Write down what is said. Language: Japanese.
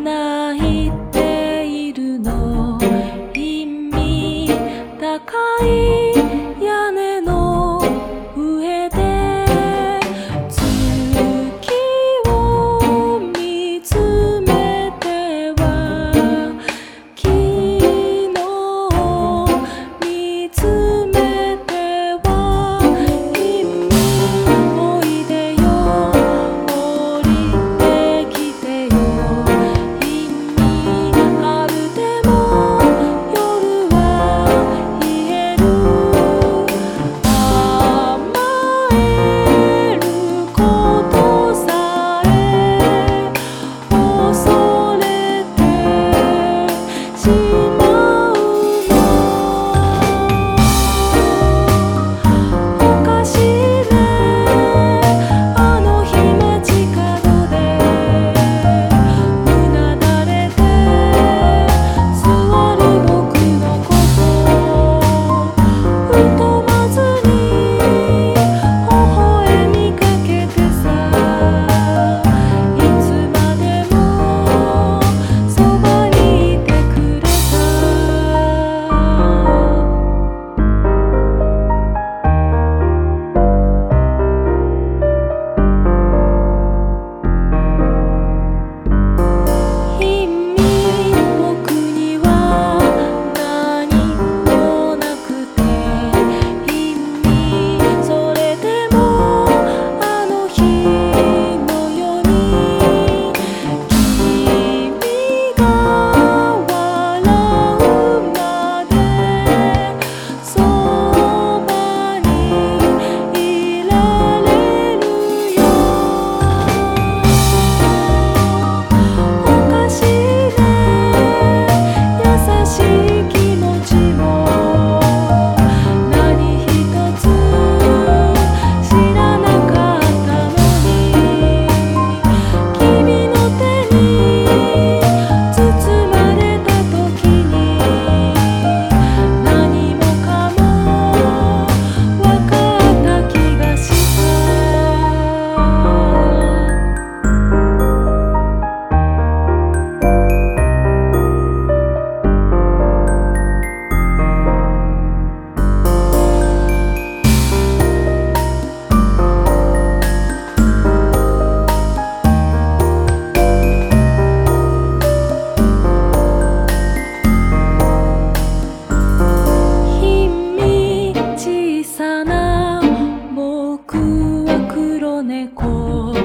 泣いているの。貧民高い屋根の上で月を見つめては、昨日見つめては、貧民おいでよ降りてきてよ。貧民春でも夜は冷える。甘えることさえ恐れてしまうの。おかしいね、あの日街角でうなだれて座る僕のこと、疎まずに微笑みかけてさ、いつまでもそばにいてくれた。貧民僕には何もなくて、貧民それでもあの日のように君が笑うまでそばにいられるよ。おかしいね、優しい気持ちも何一つ知らなかったのに、君の手に包まれた時に何もかも分かった気がした。貧民小さな僕は黒猫。